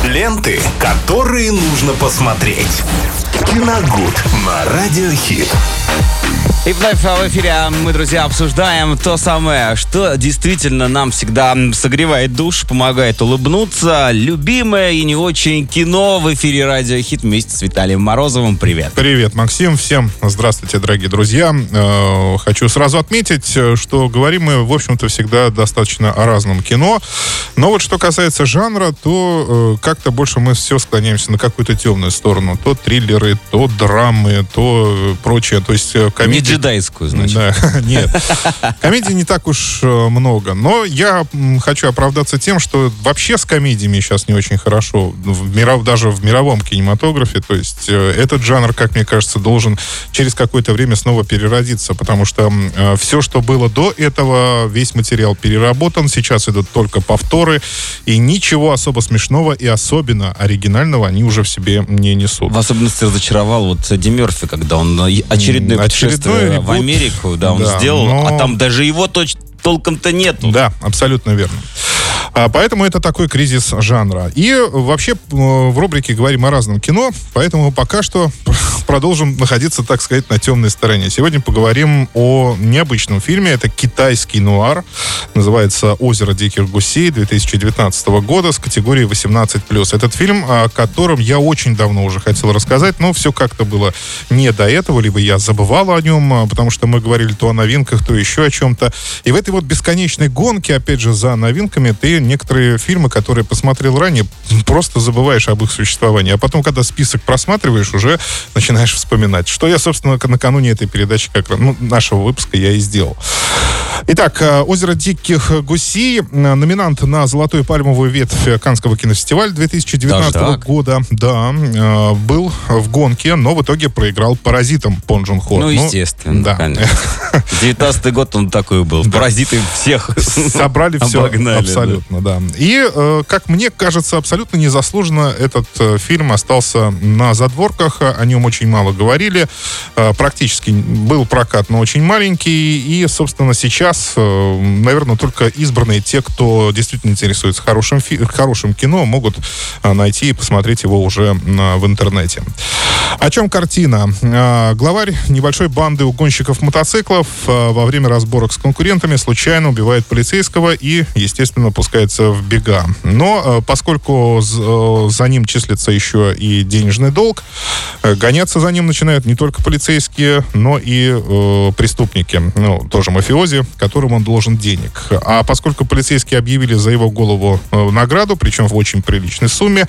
Ленты, которые нужно посмотреть. Киногуд на Радиохит. И вновь в эфире мы, друзья, обсуждаем то самое, что действительно нам всегда согревает душу, помогает улыбнуться. Любимое и не очень кино в эфире Радиохит вместе с Виталием Морозовым. Привет. Привет, Максим. Всем здравствуйте, дорогие друзья. Хочу сразу отметить, что говорим мы, в общем-то, всегда достаточно о разном кино. Но вот что касается жанра, то как-то больше мы все склоняемся на какую-то темную сторону. То триллеры, то драмы, то прочее. То есть комедии... Не джедайскую, значит. Да, нет. Комедий не так уж много. Но я хочу оправдаться тем, что вообще с комедиями сейчас не очень хорошо. Даже в мировом кинематографе. То есть этот жанр, как мне кажется, должен через какое-то время снова переродиться. Потому что все, что было до этого, весь материал переработан. Сейчас идут только повторы. И ничего особо смешного и особенно оригинального они уже в себе не несут. В особенности разочаровал вот Эдди Мерфи, когда он очередное путешествие в Америку, он сделал, а там даже его толком-то нету. Да, абсолютно верно. Поэтому это такой кризис жанра. И вообще в рубрике говорим о разном кино, поэтому пока что продолжим находиться, так сказать, на темной стороне. Сегодня поговорим о необычном фильме. Это китайский нуар. Называется «Озеро диких гусей» 2019 года с категорией 18+. Этот фильм, о котором я очень давно уже хотел рассказать, но все как-то было не до этого, либо я забывал о нем, потому что мы говорили то о новинках, то еще о чем-то. И в этой вот бесконечной гонке, опять же, за новинками, ты некоторые фильмы, которые посмотрел ранее, просто забываешь об их существовании. А потом, когда список просматриваешь, уже начинаешь вспоминать. Что я, собственно, накануне этой передачи, нашего выпуска, я и сделал. Итак, «Озеро диких гусей», номинант на «Золотую пальмовую ветвь» Каннского кинофестиваля 2019 года. Да, был в гонке, но в итоге проиграл «Паразитам» Пон Джун Хо. Ну, естественно, да. Конечно. 19-й год он такой был. «Паразиты» всех собрали все обогнали, абсолютно, да. И, как мне кажется, абсолютно незаслуженно этот фильм остался на задворках. О нем очень мало говорили. Практически был прокат, но очень маленький. И, собственно, сейчас, наверное, только избранные, те, кто действительно интересуется хорошим кино, могут найти и посмотреть его уже в интернете. О чем картина? Главарь небольшой банды угонщиков мотоциклов во время разборок с конкурентами случайно убивает полицейского и, естественно, пускается в бега. Но поскольку за ним числится еще и денежный долг, гоняться за ним начинают не только полицейские, но и преступники, тоже мафиози, которым он должен денег. А поскольку полицейские объявили за его голову награду, причем в очень приличной сумме,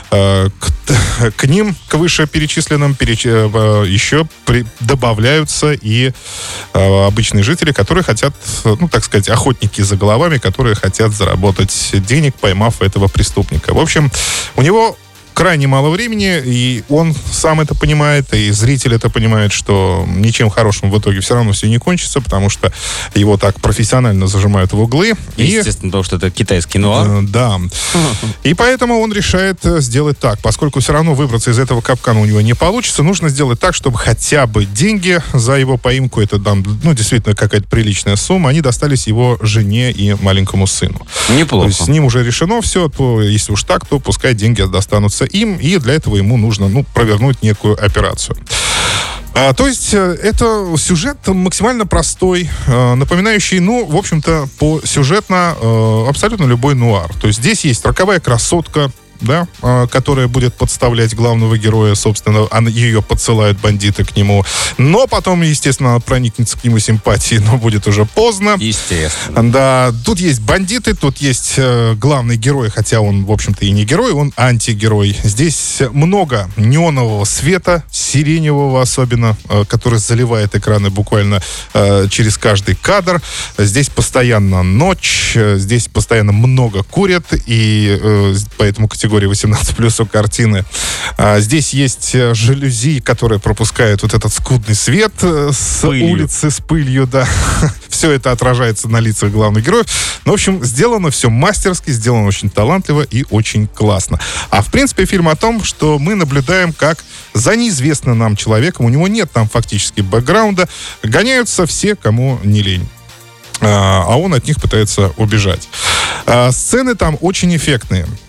к ним, к вышеперечисленным, еще добавляются и обычные жители, которые хотят, так сказать, охотники за головами, которые хотят заработать денег, поймав этого преступника. В общем, у него крайне мало времени, и он сам это понимает, и зритель это понимает, что ничем хорошим в итоге все равно все не кончится, потому что его так профессионально зажимают в углы. Естественно, потому что это китайский нуар. Да. И поэтому он решает сделать так. Поскольку все равно выбраться из этого капкана у него не получится, нужно сделать так, чтобы хотя бы деньги за его поимку, это действительно какая-то приличная сумма, они достались его жене и маленькому сыну. Неплохо. То есть с ним уже решено все, то если уж так, то пускай деньги достанутся им, и для этого ему нужно провернуть некую операцию. То есть это сюжет максимально простой, напоминающий, в общем-то, сюжетно абсолютно любой нуар. То есть здесь есть роковая красотка, да, которая будет подставлять главного героя, собственно, ее подсылают бандиты к нему. Но потом, естественно, проникнется к нему симпатией, но будет уже поздно. Естественно. Да, тут есть бандиты, тут есть главный герой, хотя он, в общем-то, и не герой, он антигерой. Здесь много неонового света, сиреневого особенно, который заливает экраны буквально через каждый кадр. Здесь постоянно ночь, здесь постоянно много курят, и поэтому категория 18+ у картины. Здесь есть жалюзи, которые пропускают вот этот скудный свет с улицы, с пылью, да. Все это отражается на лицах главных героев. Ну, в общем, сделано все мастерски, сделано очень талантливо и очень классно. А в принципе фильм о том, что мы наблюдаем, как за неизвестным нам человеком, у него нет там фактически бэкграунда, гоняются все, кому не лень. А он от них пытается убежать. Сцены там очень эффектные.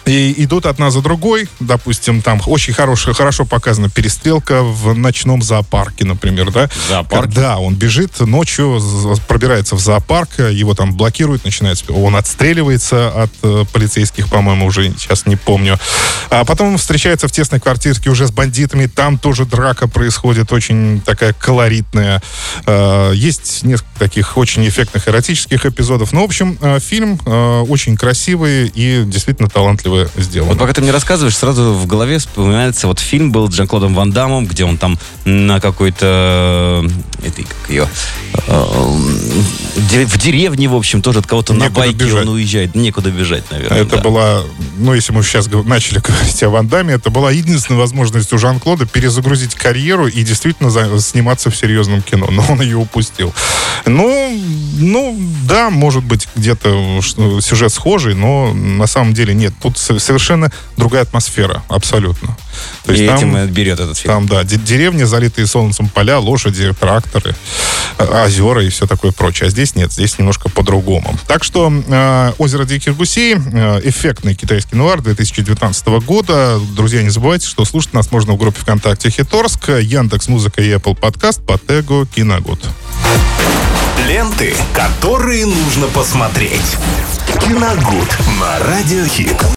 и идут одна за другой. Допустим, там очень хорошо показана перестрелка в ночном зоопарке, например, да? Зоопарк? Да, он бежит ночью, пробирается в зоопарк, его там блокируют, он отстреливается от полицейских, по-моему, уже сейчас не помню. А потом встречается в тесной квартирке уже с бандитами, там тоже драка происходит, очень такая колоритная. Есть несколько таких очень эффектных эротических эпизодов. Ну, в общем, фильм очень красивый и действительно талантливый сделан. Вот пока ты мне рассказываешь, сразу в голове вспоминается, вот фильм был с Жан-Клодом Ван Даммом, где он там на какой-то в деревне, в общем, тоже от кого-то на байке он уезжает. Некуда бежать, наверное. Это была, если мы сейчас начали говорить о Ван Дамме, это была единственная возможность у Жан-Клода перезагрузить карьеру и действительно сниматься в серьезном кино. Но он ее упустил. Да, может быть, где-то сюжет схожий, но на самом деле нет. Тут совершенно другая атмосфера, абсолютно. То есть этим и берет этот фильм. Там, да, деревни, залитые солнцем поля, лошади, тракторы, озера и все такое прочее. А здесь нет, здесь немножко по-другому. Так что «Озеро диких гусей» эффектный китайский нуар 2019 года. Друзья, не забывайте, что слушать нас можно в группе ВКонтакте «Хиторск», Яндекс.Музыка и Apple Podcast по тегу «Киногуд». Ленты, которые нужно посмотреть. Киногуд на Радио Хит.